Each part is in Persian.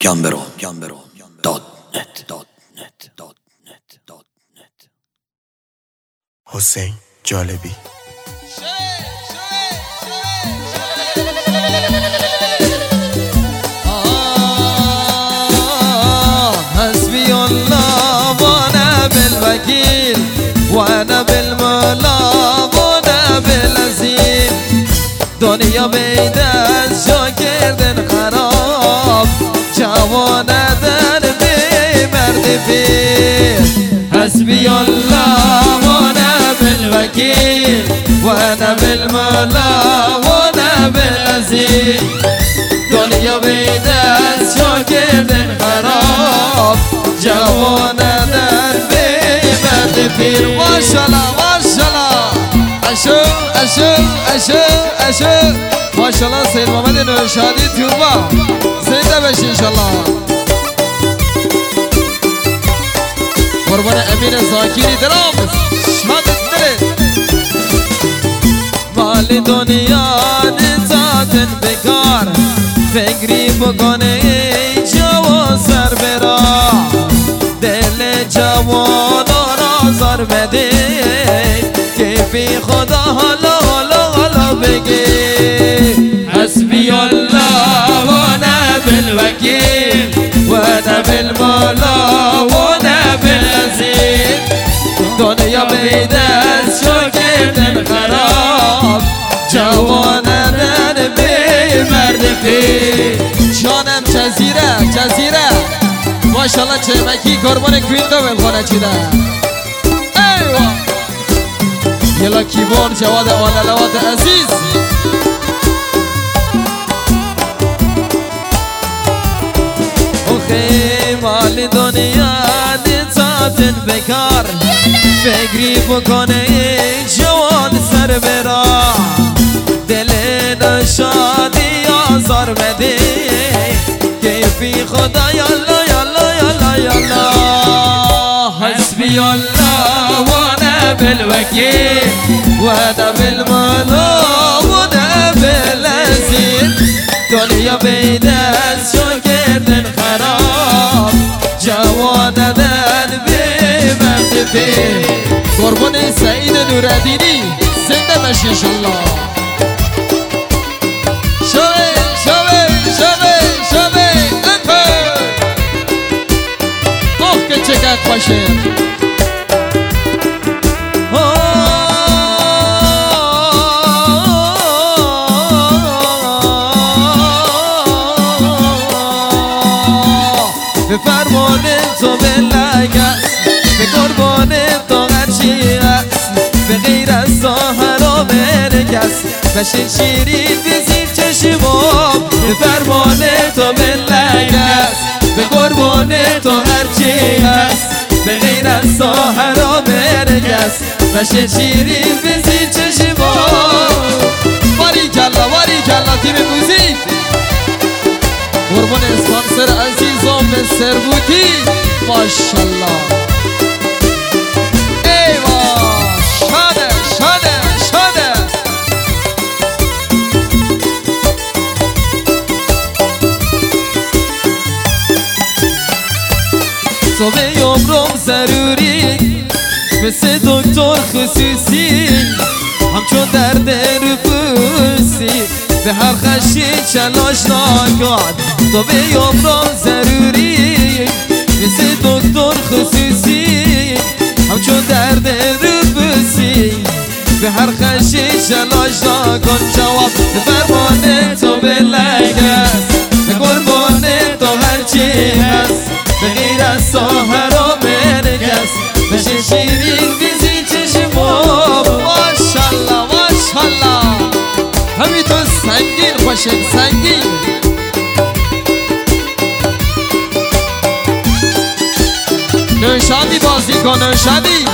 حسین جالبی. حسبي الله وانا بالوكيل وانا بالمولا وانا بالعزيز دنیا بید از جا کردن خراب جوان در بی مرد پیر حسبي الله وانا بالوكيل وانا بالمولا وانا بالعزيز دنیا بید از جا کردن خراب جوان در بی مرد پیر ماشالله ماشالله اشو اشو اشو اشو ماشالله سید محمد نورشادی توبا زنده بشی انشالله قربان امین زاکری درامز شادت دره مال دنیا نزادن بکار فکری بکنه جوان سر برا دل جوان آزار بده که بی خدا حالا حالا حالا بگی حسبی الله وانا بالوکیل وانا بالمولا وانا بالعزیز دنیا بید از شو کردن خراب جوان در بی مرد پیر جانم جزیره جزیره ماشالله چمکی قربان کویندو بخونه چیده ایوه یلا کیبون جواد آلالوات عزیز اوخی مال دنیا نزادن بکار فکری بکنه جوان سر برا دل نشادی آزار بده کیفی خدا یالا یالا یالا یالا حسبی الله وانا بالوکیل وانا بالمولا وانا بالعزیز دنیا بید از شو کردن خراب جوان در بی مرد پیر قربان سعید نورالدینی زنده بشی انشالله شوه شوه شوه شوه انکر اوه که چقدر خوشه به فرمان تو بلگست به قربان تو هرچی هست به غیر از تو حرام نکس بشین شیرین بزیر چشمام به فرمان تو بلگست به قربان تو هرچی هست به غیر از تو حرام نکس بشین شیرین بزیر چشمام باریکلا باریکلا تیم موزیک قربان اسپانسر عزیزم مستر بوتی ماشالله ایوا شاده شاده شاده صبح عمرم ضروری مثل دکتر خصوصی همچون درد رفوسی به هر خشی چلاش نکن تو به عمرم ضروری مثل دکتر خصوصی همچون درد رفوسی به هر خشی چلاش نکن جواب به فرمان تو بلگست به قربان تو هرچی هست به غیر از تو حرام نکس بشه شیرین بیزی چشمام ماشالله ماشالله همی تو سنگین خوشن سنگین نوشادی بازی کن نوشادی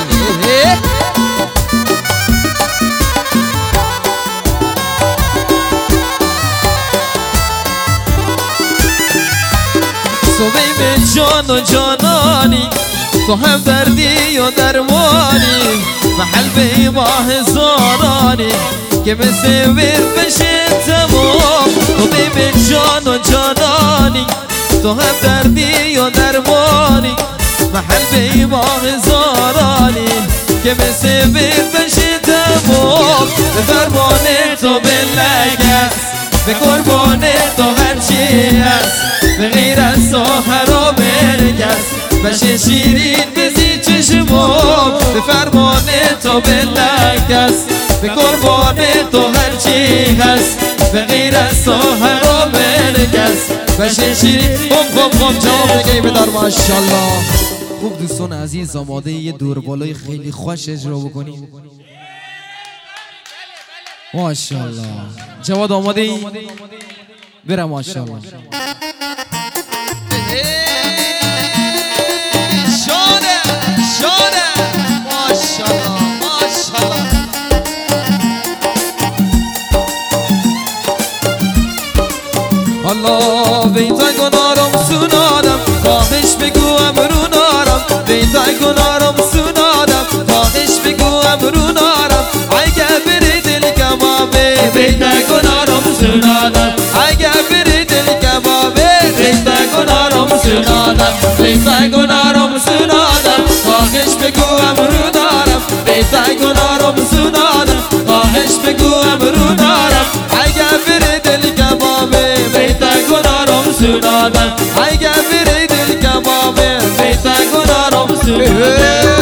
صبح به جان و جانانی تو هم دردی و درمانی محل به ماه زارانی که مثل ویر بشه تمام تو به جان و جانانی تو هم دردی و درمانی محل بی با هزارانی که مثل بیر بشه تمام به فرمان تو بلک است به قربان تو هرچی هست به غیر از تو حرام مرگست بشه شیرین بزی چشمام به فرمان تو بلک است به قربان تو هرچی هست به غیر از تو حرام مرگست بشه شیرین خب جواب بگی بدار ماشالله. خوب دوستان عزیز آماده یه دور بالای خیلی خوش اجرا بکنیم؟ ماشالله. جواد آماده ای؟ برم ماشالله. شانه ماشالله ماشالله. الله بیتا گنارم سونادم خواهش بگو امرونارم بیتا گنارم سونادم خواهش بگو امرونارم اگه بری دل کبابه بیتا گنارم سونادم اگه بری دل کبابه بیتا گنارم سونادم بیتا گنارم سونادم خواهش بگو امرونارم بیتا گنارم سونادم خواهش بگو امرونارم اگه بری دل کبابه بیتا گنارم سونادم اگه بری دل کبابه بیتا گنارم سونادم.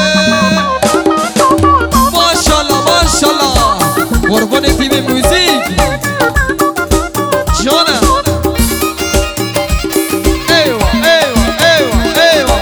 ماشالله ماشالله قربان تیم موزیک جانم. ایوه ایوه ایوه ایوه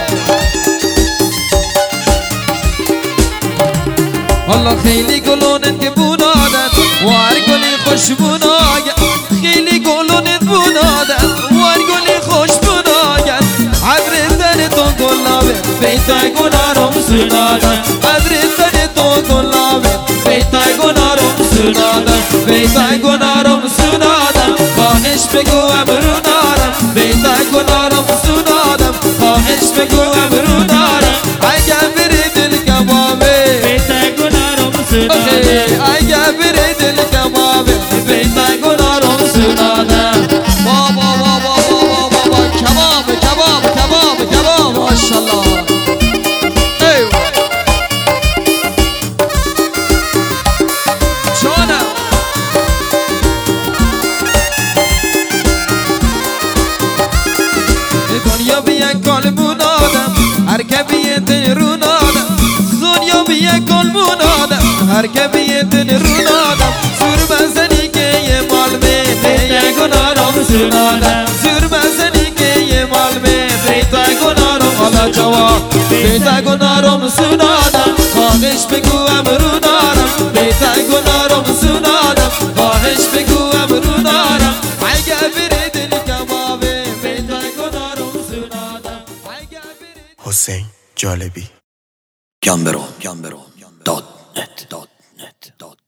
الله خیلی گلونت که بونادن و هر گلی خوشبون آگه خیلی گلونت بونادن و هر گلی خوشبون آگه عبر تن تو گلابه بیتا گنارم سونادن عبر تن تو گلابه بیتا گنارم سونادن بیتا گنارم سونادن خواهش بگو امرونارم بیتا گنارم سونادم خواهش بگو امرونارم اگه بری دل کبابه بیتا گنارم سونادن اگه بری دل کبابه بیتا گنارم سونادن. بابا بابا بابا بابا کباب کباب کباب کباب ماشالله. ایوه جانم. دنیا بی یک کالبون آدم هر که بی دل رون آدم دنیا بی یک کالبون آدم هر که بی دل رون آدم زور بزنی که یه مال به بیتا گنارم سونادم زور بزنی که یه مال به بیتا گنارم حالا جواب بیتا گنارم سونادم خواهش بگو امرونارم بیتا گنارم سونادم خواهش بگو امرونارم اگه بری دل کبابه بیتا گنارم سونادم اگه بری. حسین جالبی. Gambero.net